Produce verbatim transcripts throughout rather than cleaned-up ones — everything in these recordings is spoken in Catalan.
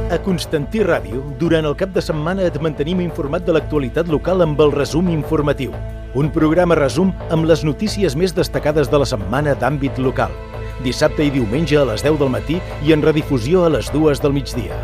A Constantí Ràdio, durant el cap de setmana et mantenim informat de l'actualitat local amb el resum informatiu. Un programa resum amb les notícies més destacades de la setmana d'àmbit local. Dissabte i diumenge a les deu del matí i en redifusió a les dues del migdia.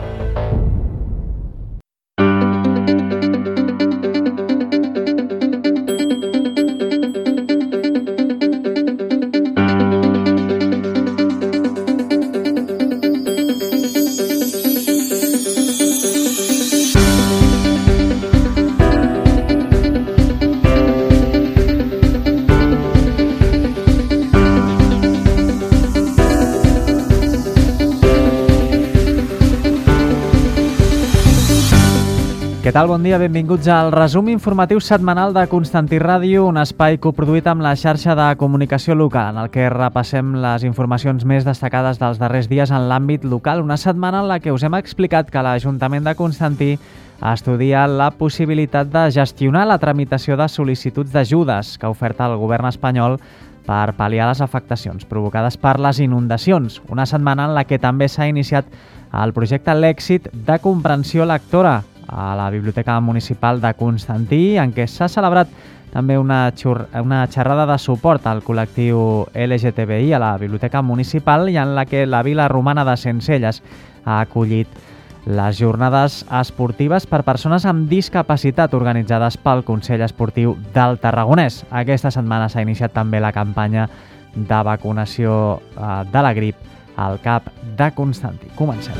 Què tal? Bon dia, benvinguts al resum informatiu setmanal de Constantí Ràdio, un espai coproduït amb la xarxa de comunicació local, en el que repassem les informacions més destacades dels darrers dies en l'àmbit local. Una setmana en la que us hem explicat que l'Ajuntament de Constantí estudia la possibilitat de gestionar la tramitació de sol·licituds d'ajudes que ha ofert el govern espanyol per pal·liar les afectacions provocades per les inundacions. Una setmana en la que també s'ha iniciat el projecte L'Èxit de comprensió lectora a la Biblioteca Municipal de Constantí, en què s'ha celebrat també una, xur... una xerrada de suport al col·lectiu L G T B I a la Biblioteca Municipal i en la que la Vila Romana de Sencelles ha acollit les jornades esportives per persones amb discapacitat organitzades pel Consell Esportiu del Tarragonès. Aquesta setmana s'ha iniciat també la campanya de vacunació de la grip al CAP de Constantí. Comencem.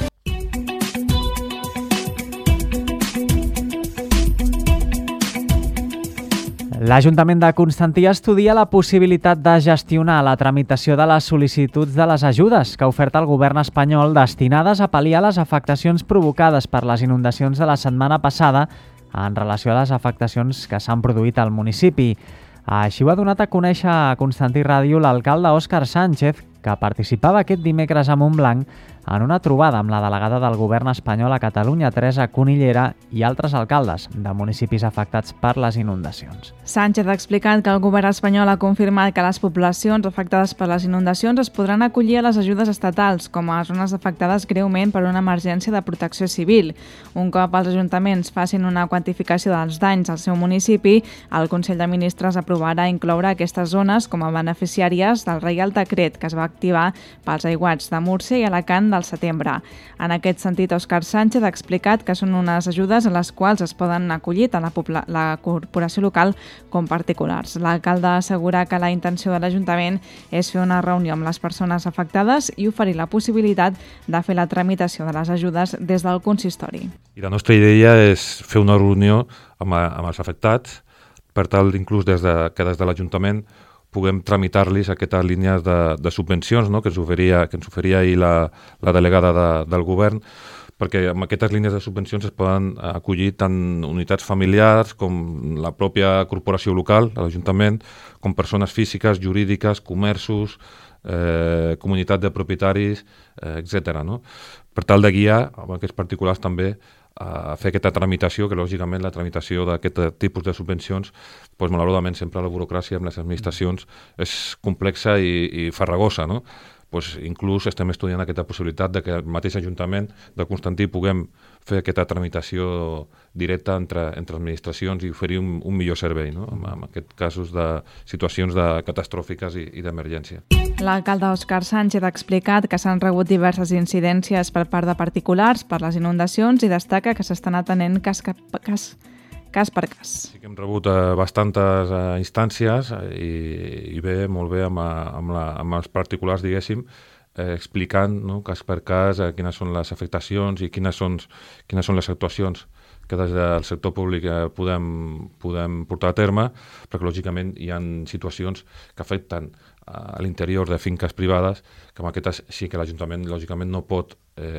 L'Ajuntament de Constantí estudia la possibilitat de gestionar la tramitació de les sol·licituds de les ajudes que ha ofert el govern espanyol destinades a pal·liar les afectacions provocades per les inundacions de la setmana passada en relació a les afectacions que s'han produït al municipi. Així ho ha donat a conèixer a Constantí Ràdio l'alcalde Òscar Sánchez, que participava aquest dimecres a Montblanc en una trobada amb la delegada del govern espanyol a Catalunya, Teresa Cunillera, i altres alcaldes de municipis afectats per les inundacions. Sánchez ha explicat que el govern espanyol ha confirmat que les poblacions afectades per les inundacions es podran acollir a les ajudes estatals, com a zones afectades greument per una emergència de protecció civil. Un cop els ajuntaments facin una quantificació dels danys al seu municipi, el Consell de Ministres aprovarà incloure aquestes zones com a beneficiàries del Reial Decret que es va activar pels aiguats de Múrcia i Alacant del setembre. En aquest sentit, Òscar Sánchez ha explicat que són unes ajudes a les quals es poden acollir tant la, pobla- la corporació local com particulars. L'alcalde assegura que la intenció de l'Ajuntament és fer una reunió amb les persones afectades i oferir la possibilitat de fer la tramitació de les ajudes des del consistori. I la nostra idea és fer una reunió amb, amb els afectats per tal, inclús des de, que des de l'Ajuntament puguem tramitar-los aquestes línies de, de subvencions, no?, que ens oferia, que ens oferia ahir la, la delegada de, del govern, perquè amb aquestes línies de subvencions es poden acollir tant unitats familiars com la pròpia corporació local, l'Ajuntament, com persones físiques, jurídiques, comerços, eh, comunitat de propietaris, eh, etcètera, no? Per tal de guiar amb aquests particulars també a fer aquesta tramitació, que lògicament la tramitació d'aquest tipus de subvencions, doncs, malauradament sempre la burocràcia amb les administracions és complexa i, i farragosa, no? Pues, inclús estem estudiant aquesta possibilitat de que el mateix Ajuntament de Constantí puguem fer aquesta tramitació directa entre, entre administracions i oferir un, un millor servei, no?, en, en aquests casos de situacions de catastròfiques i, i d'emergència. L'alcalde Òscar Sánchez ha explicat que s'han rebut diverses incidències per part de particulars per les inundacions i destaca que s'estan atenent cas, cas, cas per cas. Sí que hem rebut eh, bastantes eh, instàncies eh, i, i bé, molt bé amb, amb, la, amb els particulars, diguéssim, eh, explicant, no?, cas per cas eh, quines són les afectacions i quines són, quines són les actuacions que des del sector públic eh, podem, podem portar a terme, perquè lògicament hi ha situacions que afecten a l'interior de finques privades, que amb aquestes sí que l'Ajuntament lògicament no pot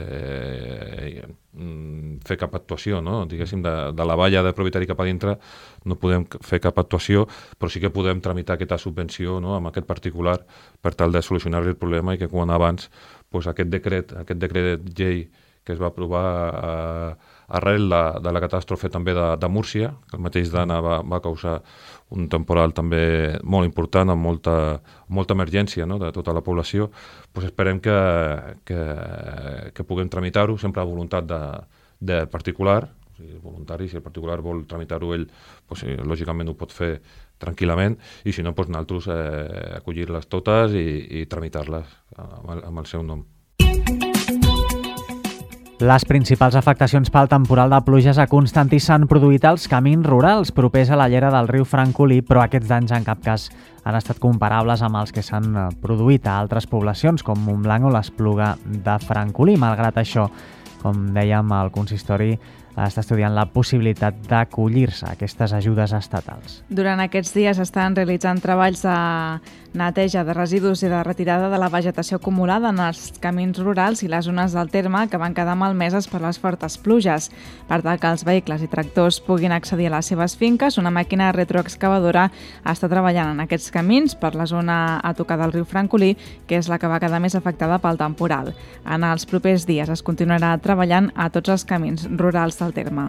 eh, fer cap actuació, no? Diguéssim, de, de la valla de propietari cap a dintre no podem fer cap actuació, però sí que podem tramitar aquesta subvenció, no?, amb aquest particular per tal de solucionar el problema i que quan abans pues, aquest decret, aquest decret llei que es va aprovar eh, arrel de, de la catàstrofe també de, de Múrcia, que el mateix Dana va, va causar un temporal també molt important, amb molta, molta emergència, no?, de tota la població. Pues esperem que, que, que puguem tramitar-ho, sempre a voluntat de, de particular, o sigui, voluntari, si el particular vol tramitar-ho ell, pues, lògicament ho pot fer tranquil·lament, i si no, pues, nosaltres eh, acollir-les totes i, i tramitar-les amb el, amb el seu nom. Les principals afectacions pel temporal de pluges a Constantí s'han produït als camins rurals propers a la llera del riu Francolí, però aquests danys en cap cas han estat comparables amb els que s'han produït a altres poblacions, com Montblanc o l'Espluga de Francolí. Malgrat això, com dèiem, el consistori està estudiant la possibilitat d'acollir-se a aquestes ajudes estatals. Durant aquests dies estan realitzant treballs de neteja de residus i de retirada de la vegetació acumulada en els camins rurals i les zones del terme que van quedar malmeses per les fortes pluges. Per tal que els vehicles i tractors puguin accedir a les seves finques, una màquina retroexcavadora està treballant en aquests camins per la zona a tocar del riu Francolí, que és la que va quedar més afectada pel temporal. En els propers dies es continuarà treballant a tots els camins rurals del terme.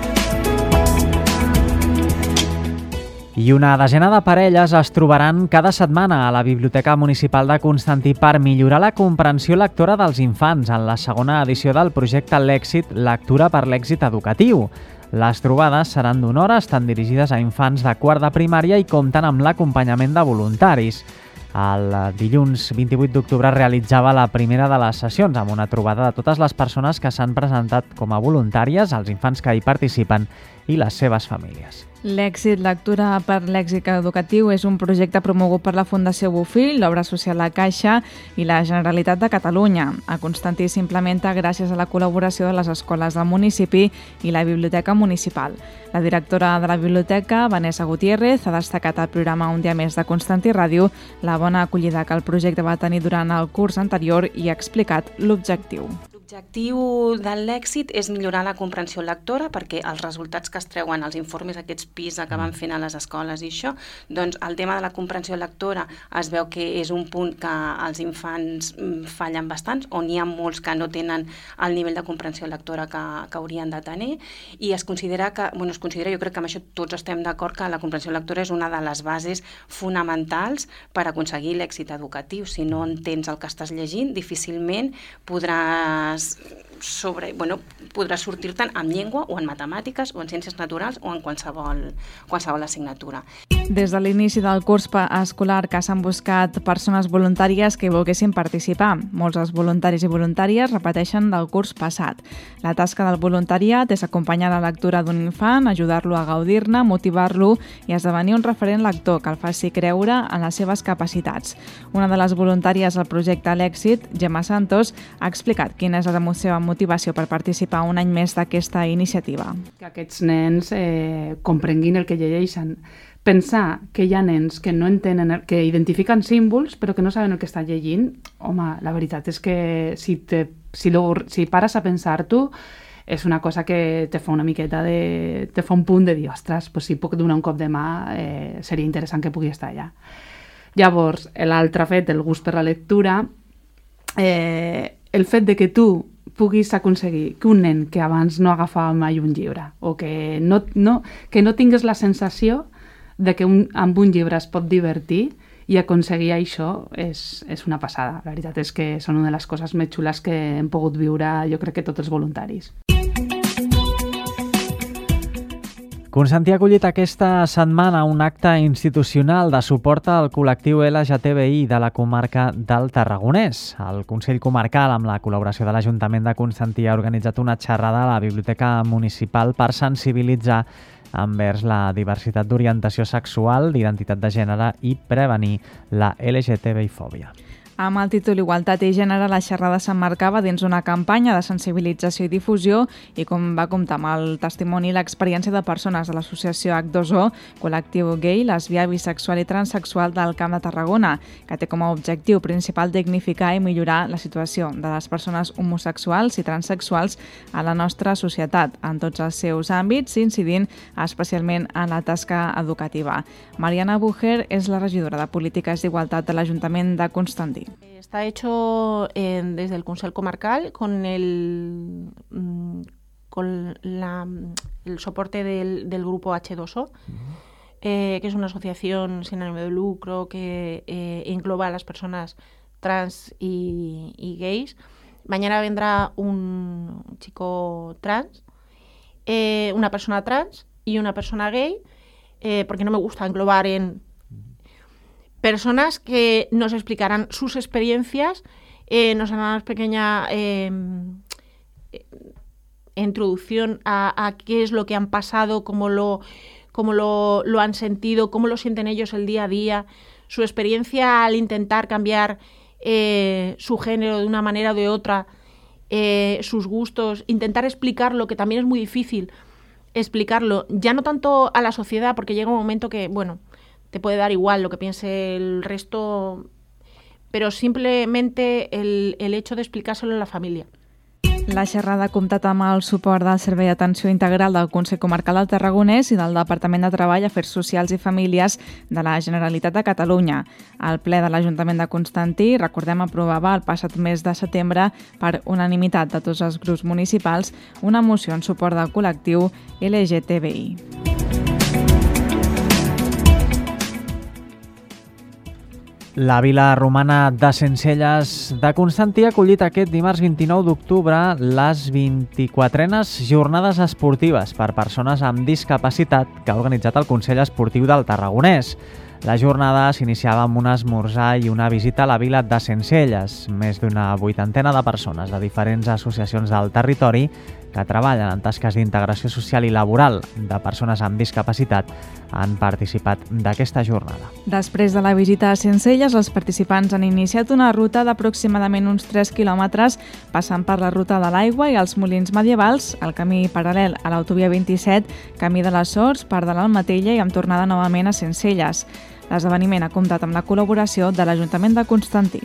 I una desena de parelles es trobaran cada setmana a la Biblioteca Municipal de Constantí per millorar la comprensió lectora dels infants en la segona edició del projecte L'Èxit, Lectura per l'Èxit Educatiu. Les trobades seran d'una hora, estan dirigides a infants de quart de primària i compten amb l'acompanyament de voluntaris. El dilluns vint-i-vuit d'octubre es realitzava la primera de les sessions amb una trobada de totes les persones que s'han presentat com a voluntàries, els infants que hi participen i les seves famílies. L'Èxit Lectura per l'Èxit Educatiu és un projecte promogut per la Fundació Bofill, l'Obra Social La Caixa i la Generalitat de Catalunya. A Constantí s'implementa gràcies a la col·laboració de les escoles del municipi i la Biblioteca Municipal. La directora de la biblioteca, Vanessa Gutiérrez, ha destacat al programa Un dia més de Constantí Ràdio la bona acollida que el projecte va tenir durant el curs anterior i ha explicat l'objectiu. L'objectiu de l'èxit és millorar la comprensió lectora perquè els resultats que es treuen, els informes aquests PISA que van fent a les escoles i això, doncs el tema de la comprensió lectora es veu que és un punt que els infants fallen bastant, on hi ha molts que no tenen el nivell de comprensió lectora que, que haurien de tenir, i es considera que, bueno, es considera, jo crec que amb això tots estem d'acord, que la comprensió lectora és una de les bases fonamentals per aconseguir l'èxit educatiu. Si no entens el que estàs llegint, difícilment podràs sobre, bueno, podràs sortir-te'n en llengua o en matemàtiques o en ciències naturals o en qualsevol, qualsevol assignatura. Des de l'inici del curs escolar que s'han buscat persones voluntàries que hi volguessin participar. Molts dels voluntaris i voluntàries repeteixen del curs passat. La tasca del voluntariat és acompanyar la lectura d'un infant, ajudar-lo a gaudir-ne, motivar-lo i esdevenir un referent lector que el faci creure en les seves capacitats. Una de les voluntàries al projecte L'Èxit, Gemma Santos, ha explicat quina és la seva motivació per participar un any més d'aquesta iniciativa. Que aquests nens eh, comprenguin el que llegeixen. Pensar que hi ha nens que no entenen, que identifiquen símbols però que no saben el que estan llegint, home, la veritat és que si, te, si, lo, si pares a pensar-t'ho és una cosa que te fa una miqueta de... te fa un punt de dir, ostres, pues si puc donar un cop de mà eh, seria interessant que pugui estar allà. Llavors, l'altre fet, el gust per la lectura, eh, el fet de que tu puguis aconseguir que un nen que abans no agafava mai un llibre o que no, no, que no tingues la sensació de que un, amb un llibre es pot divertir i aconseguir això és, és una passada. La veritat és que són una de les coses més xules que hem pogut viure, jo crec que tots els voluntaris. Constantí ha acollit aquesta setmana un acte institucional de suport al col·lectiu L G T B I de la comarca del Tarragonès. El Consell Comarcal, amb la col·laboració de l'Ajuntament de Constantí, ha organitzat una xerrada a la Biblioteca Municipal per sensibilitzar envers la diversitat d'orientació sexual, d'identitat de gènere i prevenir la L G T B I fòbia. Amb el títol Igualtat i Gènere, la xerrada s'emmarcava dins una campanya de sensibilització i difusió i com va comptar amb el testimoni i l'experiència de persones de l'associació H dos O, col·lectiu gai, lesbià, bisexual i transsexual del Camp de Tarragona, que té com a objectiu principal dignificar i millorar la situació de les persones homosexuals i transsexuals a la nostra societat, en tots els seus àmbits, incidint especialment en la tasca educativa. Mariana Bucher és la regidora de Polítiques d'Igualtat de l'Ajuntament de Constantí. está hecho eh, desde el Consell Comarcal con el, con la, el soporte del, del grupo hache dos o, eh, que es una asociación sin ánimo de lucro que eh, engloba a las personas trans y, y gays. Mañana vendrá un chico trans, eh, una persona trans y una persona gay, eh, porque no me gusta englobar en personas que nos explicarán sus experiencias, eh, nos harán una pequeña eh, introducción a, a qué es lo que han pasado, cómo lo, cómo lo, lo han sentido, cómo lo sienten ellos el día a día, su experiencia al intentar cambiar eh, su género de una manera o de otra, eh, sus gustos, intentar explicarlo, que también es muy difícil explicarlo, ya no tanto a la sociedad, porque llega un momento que, bueno, te puede dar igual lo que piense el resto, pero simplemente el, el hecho de explicárselo a la família. La xerrada ha comptat amb el suport del Servei d'Atenció Integral del Consell Comarcal del Tarragonès i del Departament de Treball, Afers Socials i Famílies de la Generalitat de Catalunya. El ple de l'Ajuntament de Constantí, recordem, aprovava el passat mes de setembre per unanimitat de tots els grups municipals una moció en suport del col·lectiu L G T B I. La vila romana de Sencelles de Constantí ha acollit aquest dimarts vint-i-nou d'octubre les vint-i-quatrenes jornades esportives per persones amb discapacitat que ha organitzat el Consell Esportiu del Tarragonès. La jornada s'iniciava amb un esmorzar i una visita a la vila de Sencelles. Més d'una vuitantena de persones de diferents associacions del territori que treballen en tasques d'integració social i laboral de persones amb discapacitat han participat d'aquesta jornada. Després de la visita a Sencelles, els participants han iniciat una ruta d'aproximadament uns tres quilòmetres, passant per la ruta de l'aigua i els molins medievals, el camí paral·lel a l'autovia vint-i-set, camí de les Sorts, part de l'Almatella i amb tornada novament a Sencelles. L'esdeveniment ha comptat amb la col·laboració de l'Ajuntament de Constantí.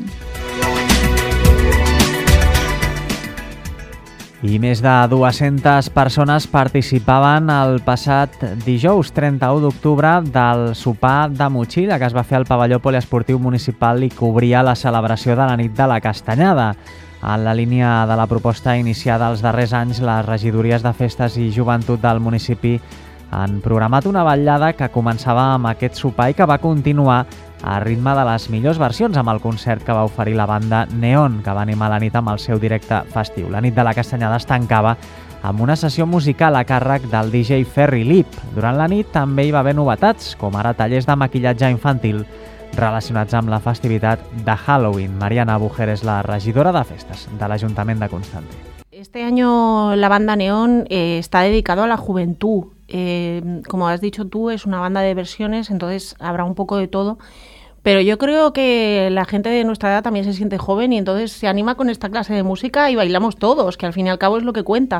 I més de dues-centes persones participaven el passat dijous trenta-u d'octubre del sopar de motxilla que es va fer al pavelló poliesportiu municipal i cobria la celebració de la nit de la Castanyada. En la línia de la proposta iniciada els darrers anys, les regidories de festes i joventut del municipi han programat una vetllada que començava amb aquest sopar i que va continuar a ritme de les millors versions amb el concert que va oferir la banda Neon, que va animar la nit amb el seu directe festiu. La nit de la Castanyada es tancava amb una sessió musical a càrrec del D J Ferry Lip. Durant la nit també hi va haver novetats, com ara tallers de maquillatge infantil relacionats amb la festivitat de Halloween. Mariana Bujer és la regidora de festes de l'Ajuntament de Constantí. Este año la banda Neón eh, está dedicado a la juventud. Eh, como has dicho tú, es una banda de versiones, entonces habrá un poco de todo. Pero yo creo que la gente de nuestra edad también se siente joven y entonces se anima con esta clase de música y bailamos todos, que al fin y al cabo es lo que cuenta.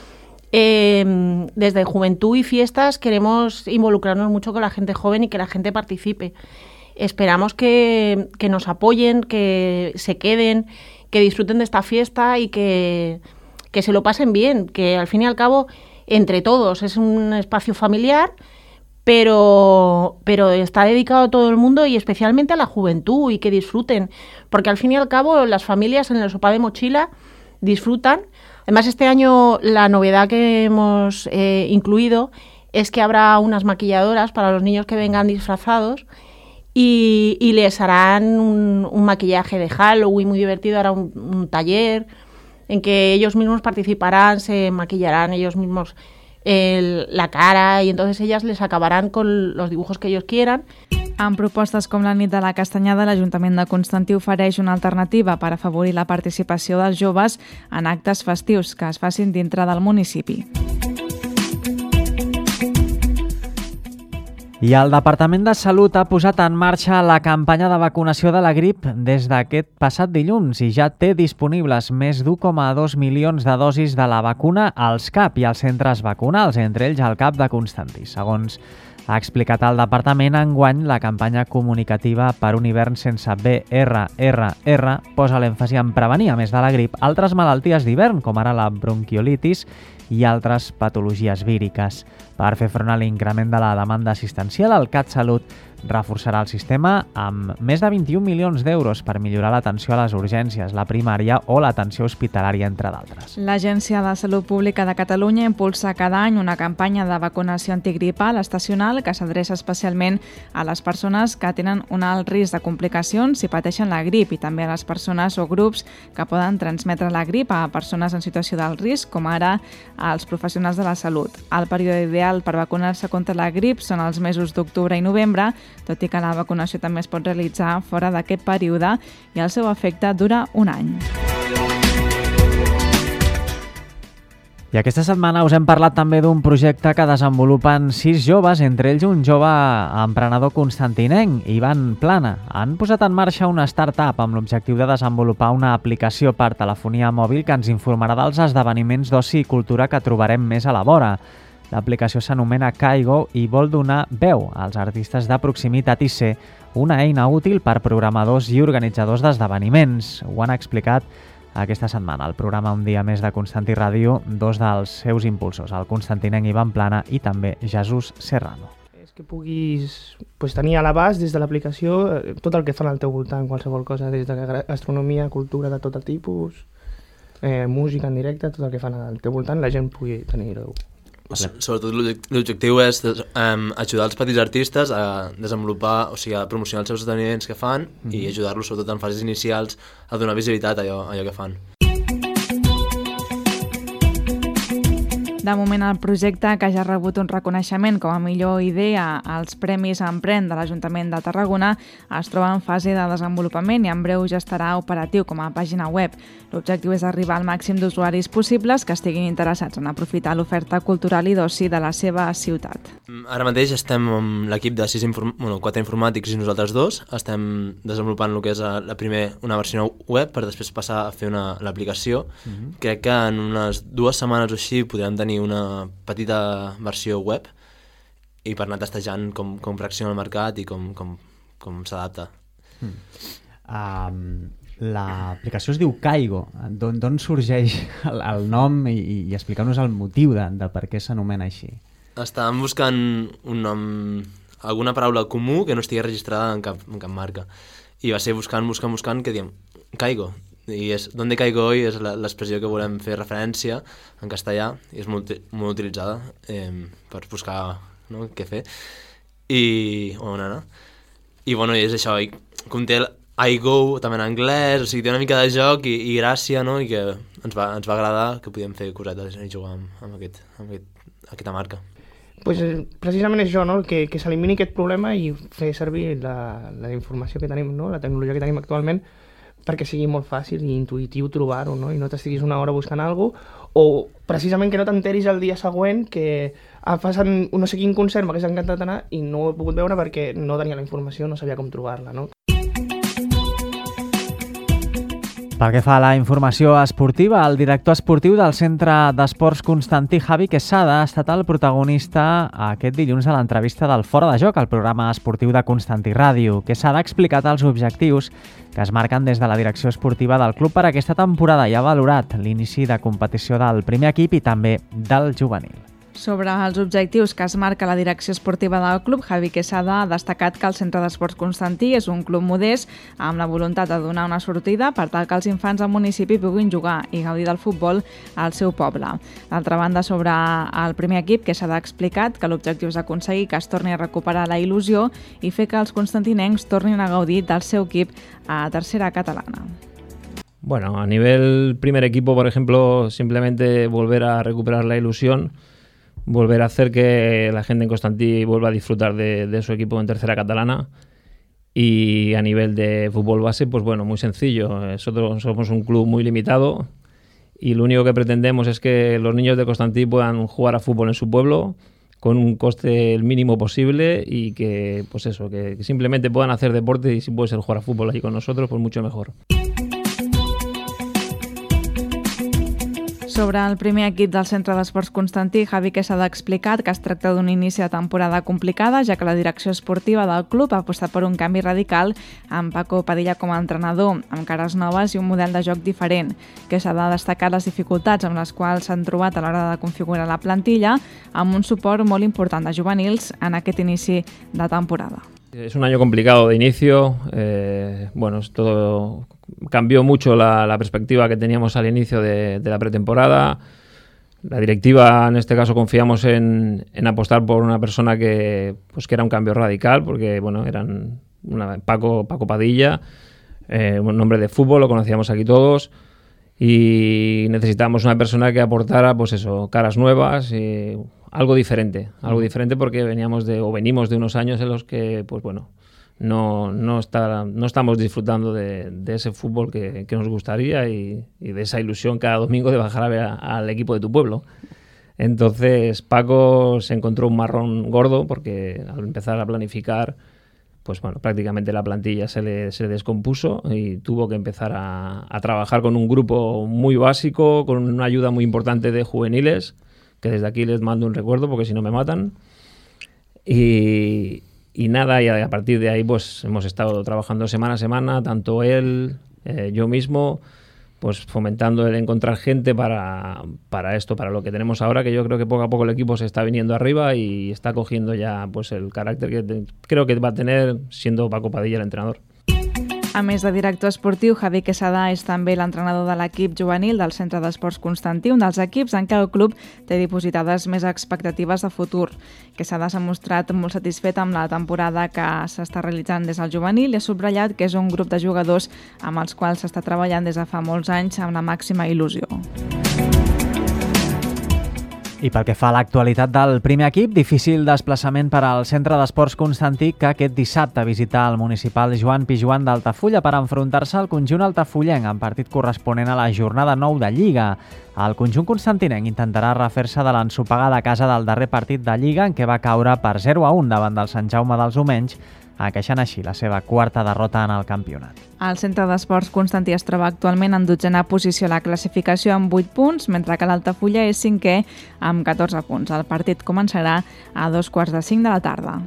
Eh, desde Juventud y Fiestas queremos involucrarnos mucho con la gente joven y que la gente participe. Esperamos que, que nos apoyen, que se queden, que disfruten de esta fiesta y que, que se lo pasen bien, que al fin y al cabo entre todos es un espacio familiar, pero, pero está dedicado a todo el mundo y especialmente a la juventud y que disfruten, porque al fin y al cabo las familias en el sopá de mochila disfrutan. Además, este año la novedad que hemos eh, incluido es que habrá unas maquilladoras para los niños que vengan disfrazados y, y les harán un, un maquillaje de Halloween muy divertido, hará un, un taller en que ellos mismos participarán, se maquillarán ellos mismos el, la cara y entonces ellas les acabarán con los dibujos que ellos quieran. Amb propostes com la nit de la Castanyada, l'Ajuntament de Constantí ofereix una alternativa per afavorir la participació dels joves en actes festius que es facin dintre del municipi. I el Departament de Salut ha posat en marxa la campanya de vacunació de la grip des d'aquest passat dilluns i ja té disponibles més d'u coma dos milions de dosis de la vacuna als C A P i als centres vacunals, entre ells el C A P de Constantí. Segons ha explicat el departament, enguany la campanya comunicativa per un hivern sense B R R R posa l'èmfasi en prevenir, a més de la grip, altres malalties d'hivern, com ara la bronquiolitis i altres patologies víriques. Per fer front a l'increment de la demanda assistencial, el CatSalut reforçarà el sistema amb més de vint-i-un milions d'euros per millorar l'atenció a les urgències, la primària o l'atenció hospitalària, entre d'altres. L'Agència de Salut Pública de Catalunya impulsa cada any una campanya de vacunació antigripal estacional que s'adreça especialment a les persones que tenen un alt risc de complicacions si pateixen la grip i també a les persones o grups que poden transmetre la grip a persones en situació d'alt risc, com ara als professionals de la salut. El període ideal per vacunar-se contra la grip són els mesos d'octubre i novembre, tot i que la vacunació també es pot realitzar fora d'aquest període i el seu efecte dura un any. I aquesta setmana us hem parlat també d'un projecte que desenvolupen sis joves, entre ells un jove emprenedor constantinenc, Ivan Plana. Han posat en marxa una start-up amb l'objectiu de desenvolupar una aplicació per telefonia mòbil que ens informarà dels esdeveniments d'oci i cultura que trobarem més a la vora. L'aplicació s'anomena Kaigo i vol donar veu als artistes de proximitat i ser una eina útil per programadors i organitzadors d'esdeveniments. Ho han explicat aquesta setmana al programa Un dia més de Constantí Ràdio, dos dels seus impulsors, el constantinenc Ivan Plana i també Jesús Serrano. És que puguis pues, tenir a l'abast des de l'aplicació tot el que fan al teu voltant, qualsevol cosa, des de gastronomia, cultura de tot tipus, eh, música en directe, tot el que fan al teu voltant, la gent pugui tenir-ho. Sobretot l'objectiu és um, ajudar els petits artistes a desenvolupar, o sigui, a promocionar els seus esdeveniments que fan mm-hmm. i ajudar-los sobretot en fases inicials a donar visibilitat a allò, a allò que fan. De moment, el projecte, que ja ha rebut un reconeixement com a millor idea als Premis Emprèn de l'Ajuntament de Tarragona, es troba en fase de desenvolupament i en breu ja estarà operatiu com a pàgina web. L'objectiu és arribar al màxim d'usuaris possibles que estiguin interessats en aprofitar l'oferta cultural i d'oci de la seva ciutat. Ara mateix estem amb l'equip de sis inform... bueno, quatre informàtics i nosaltres dos. Estem desenvolupant el que és la primer, una versió web per després passar a fer una, l'aplicació. Mm-hmm. Crec que en unes dues setmanes o així podrem tenir una petita versió web i per anar testejant com, com reacciona el mercat i com, com, com s'adapta. Mm. Um, L'aplicació es diu Kaigo. D'on sorgeix el, el nom i, i explicar-nos el motiu de, de per què s'anomena així? Estàvem buscant un nom, alguna paraula comú que no estigui registrada en cap, en cap marca. I va ser buscant, buscant, buscant, que diem Kaigo. I és ¿dónde caigo hoy? És l'expressió que volem fer referència en castellà i és molt, molt utilitzada eh, per buscar, no, què fer i on anar. I bueno, és això, i conté el I go també en anglès, o sigui, té una mica de joc i, i gràcia, no? I que ens va, ens va agradar que podíem fer cosetes i jugar amb, amb, aquest, amb aquest, aquesta marca. Pues, precisament és això, no? que, que s'elimini aquest problema i fer servir la, la informació que tenim, no? La tecnologia que tenim actualment, perquè sigui molt fàcil i intuïtiu trobar-ho, no? I no t'estiguis una hora buscant alguna cosa, o precisament que no t'enteris el dia següent que ah, passen no sé quin concert, m'hagués encantat anar i no ho he pogut veure perquè no tenia la informació, no sabia com trobar-la, no? Pel que fa a la informació esportiva, el director esportiu del Centre d'Esports Constantí, Javi Quesada, ha estat el protagonista aquest dilluns a l'entrevista del Fora de Joc, al programa esportiu de Constantí Ràdio. Quesada ha explicat els objectius que es marquen des de la direcció esportiva del club per aquesta temporada i ha valorat l'inici de competició del primer equip i també del juvenil. Sobre els objectius que es marca la direcció esportiva del club, Javi Quesada ha destacat que el Centre d'Esports Constantí és un club modest amb la voluntat de donar una sortida per tal que els infants del municipi puguin jugar i gaudir del futbol al seu poble. D'altra banda, sobre el primer equip, Quesada ha explicat que l'objectiu és aconseguir que es torni a recuperar la il·lusió i fer que els constantinencs tornin a gaudir del seu equip a tercera catalana. Bueno, a nivel primer equipo, por ejemplo, simplemente volver a recuperar la ilusión, volver a hacer que la gente en Constantí vuelva a disfrutar de, de su equipo en tercera catalana. Y a nivel de fútbol base, pues bueno, muy sencillo. Nosotros somos un club muy limitado y lo único que pretendemos es que los niños de Constantí puedan jugar a fútbol en su pueblo con un coste el mínimo posible y que, pues eso, que, que simplemente puedan hacer deporte y si puede ser jugar a fútbol ahí con nosotros, pues mucho mejor. Sobre el primer equip del Centre d'Esports Constantí, Javi Quesada ha explicat que es tracta d'un inici de temporada complicada, ja que la direcció esportiva del club ha apostat per un canvi radical amb Paco Padilla com a entrenador, amb cares noves i un model de joc diferent. Quesada ha destacat les dificultats amb les quals s'han trobat a l'hora de configurar la plantilla, amb un suport molt important de juvenils en aquest inici de temporada. Es un año complicado de inicio, eh, bueno, todo cambió mucho la, la perspectiva que teníamos al inicio de, de la pretemporada. La directiva, en este caso, confiamos en, en apostar por una persona que, pues, que era un cambio radical, porque bueno, eran una, Paco, Paco Padilla, eh, un hombre de fútbol, lo conocíamos aquí todos, y necesitábamos una persona que aportara, pues eso, caras nuevas y algo diferente, algo diferente porque veníamos de o venimos de unos años en los que, pues bueno, no, no, está, no estamos disfrutando de, de ese fútbol que, que nos gustaría y, y de esa ilusión cada domingo de bajar a ver a, al equipo de tu pueblo. Entonces Paco se encontró un marrón gordo porque al empezar a planificar, pues bueno, prácticamente la plantilla se le, se le descompuso y tuvo que empezar a, a trabajar con un grupo muy básico, con una ayuda muy importante de juveniles, que desde aquí les mando un recuerdo porque si no me matan. Y, y nada, y a partir de ahí pues hemos estado trabajando semana a semana, tanto él, eh, yo mismo, pues fomentando el encontrar gente para, para esto, para lo que tenemos ahora, que yo creo que poco a poco el equipo se está viniendo arriba y está cogiendo ya pues el carácter que te, creo que va a tener siendo Paco Padilla el entrenador. A més de director esportiu, Javi Quesada és també l'entrenador de l'equip juvenil del Centre d'Esports Constantí, un dels equips en què el club té dipositades més expectatives de futur. Quesada s'ha mostrat molt satisfet amb la temporada que s'està realitzant des del juvenil i ha subratllat que és un grup de jugadors amb els quals s'està treballant des de fa molts anys amb la màxima il·lusió. I pel que fa a l'actualitat del primer equip, difícil desplaçament per al Centre d'Esports Constantí, que aquest dissabte visita el municipal Joan Pijuan d'Altafulla per enfrontar-se al conjunt altafullenc en partit corresponent a la jornada nou de Lliga. El conjunt constantinenc intentarà refer-se de l'ensopegada a casa del darrer partit de Lliga, en què va caure per zero a un davant del Sant Jaume dels Omenys, encaixant així la seva quarta derrota en el campionat. El Centre d'Esports Constantí es troba actualment en dotzena posició a la classificació amb vuit punts, mentre que l'Altafulla és cinquè amb catorze punts. El partit començarà a dos quarts de cinc de la tarda.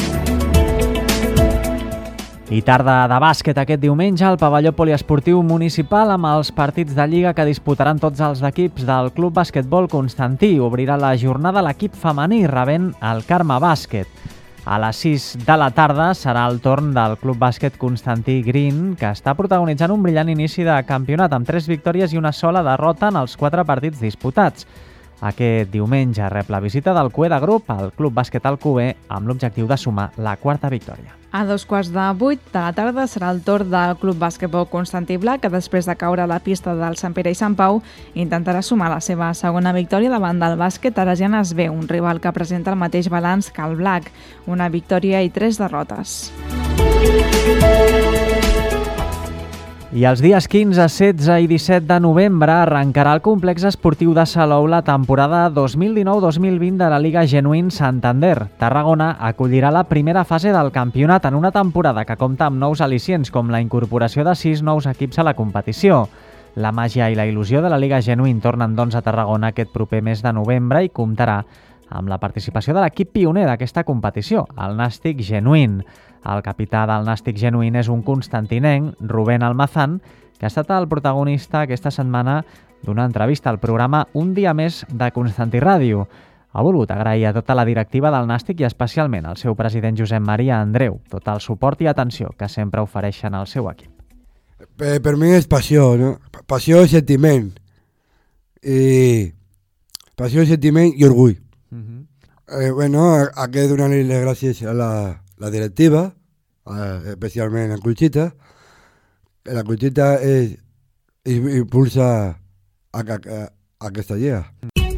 I tarda de bàsquet aquest diumenge al pavelló poliesportiu municipal amb els partits de Lliga que disputaran tots els equips del Club Basquetbol Constantí. Obrirà la jornada l'equip femení rebent el Carme Bàsquet. A les sis de la tarda serà el torn del Club Bàsquet Constantí Green, que està protagonitzant un brillant inici de campionat amb tres victòries i una sola derrota en els quatre partits disputats. Aquest diumenge rep la visita del Q E de grup al Club Bàsquet Alcover amb l'objectiu de sumar la quarta victòria. A dos quarts de vuit de la tarda serà el torn del Club Bàsquetbol Constantí Blac, que després de caure a la pista del Sant Pere i Sant Pau intentarà sumar la seva segona victòria davant del bàsquet Aresianes B, un rival que presenta el mateix balanç que el Blac, una victòria i tres derrotes. I els dies quinze, setze i disset de novembre arrencarà el complex esportiu de Salou la temporada dos mil dinou dos mil vint de la Liga Genuín Santander. Tarragona acollirà la primera fase del campionat en una temporada que compta amb nous al·licients com la incorporació de sis nous equips a la competició. La màgia i la il·lusió de la Liga Genuín tornen doncs a Tarragona aquest proper mes de novembre i comptarà amb la participació de l'equip pioner d'aquesta competició, el Nàstic Genuín. El capità del Nàstic Genuín és un constantinenc, Rubén Almazán, que ha estat el protagonista aquesta setmana d'una entrevista al programa Un dia més de Constantí Ràdio. Ha volgut agrair a tota la directiva del Nàstic i especialment al seu president Josep Maria Andreu tot el suport i atenció que sempre ofereixen al seu equip. Per, per mi és passió, no? Passió i sentiment. I... Passió, sentiment i orgull. Uh-huh. eh, bueno, hay que donar-li les gràcies a la, la directiva, eh, especialment a Conxita. La Conxita és, impulsa a, a, a aquesta lliga.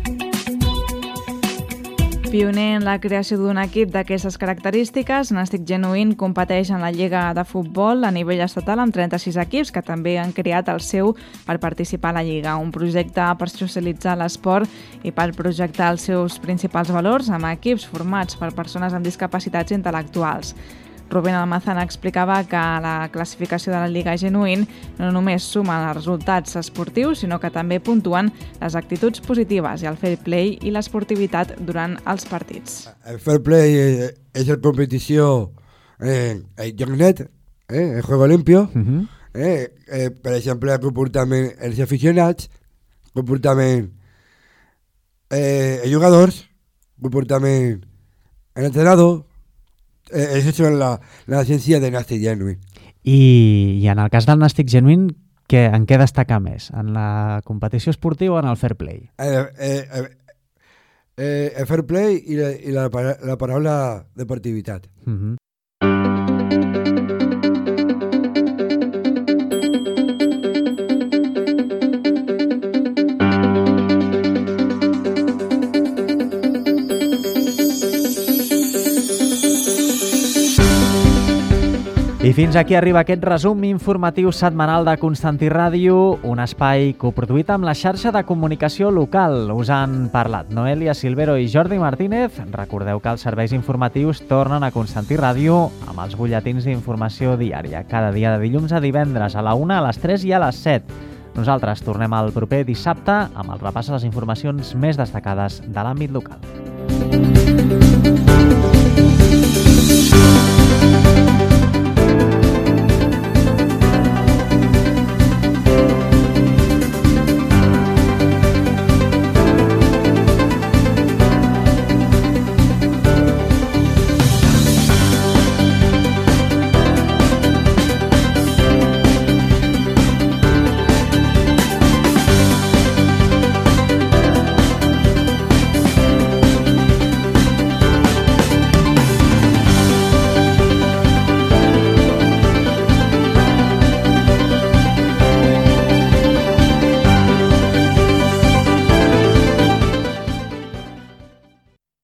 Pioner en la creació d'un equip d'aquestes característiques, Nàstic Genuín competeix en la Lliga de Futbol a nivell estatal amb trenta-sis equips que també han creat el seu per participar a la Lliga, un projecte per socialitzar l'esport i per projectar els seus principals valors amb equips formats per persones amb discapacitats intel·lectuals. Rubén Almazán explicava que la classificació de la Lliga Genuín no només suma els resultats esportius, sinó que també puntuen les actituds positives i el fair play i l'esportivitat durant els partits. El fair play és la competició eh, el joc net, eh, el juego limpio, uh-huh. eh, eh, per exemple, el comportament els aficionats, comportament eh, els jugadors, comportament l'entrenador, eh, això és la, la ciència de Nàstic Genuín. I, I en el cas del Nàstic Genuín, que, en què destaca més? En la competició esportiva o en el fair play? Eh, eh, eh, eh, el fair play i la, i la, la paraula deportivitat. Uh-huh. I fins aquí arriba aquest resum informatiu setmanal de Constantí Ràdio, un espai coproduït amb la xarxa de comunicació local. Us han parlat Noelia Silvero i Jordi Martínez. Recordeu que els serveis informatius tornen a Constantí Ràdio amb els butlletins d'informació diària, cada dia de dilluns a divendres, a la una, a les tres i a les set. Nosaltres tornem el proper dissabte amb el repàs a les informacions més destacades de l'àmbit local.